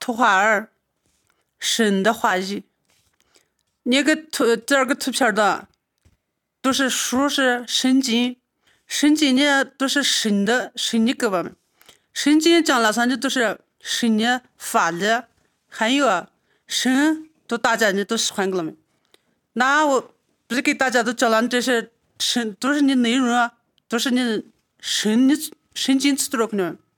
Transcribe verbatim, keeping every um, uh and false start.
图画二，神的话语。那个图这二个图片的都是书是圣经，圣经呢都是神的神的歌吧？圣经讲了啥呢？都是神的法律，还有啊神都大家呢都喜欢个了没？那我不是给大家都讲了，这是神都是你内容啊，都是你神你圣经词多少可能？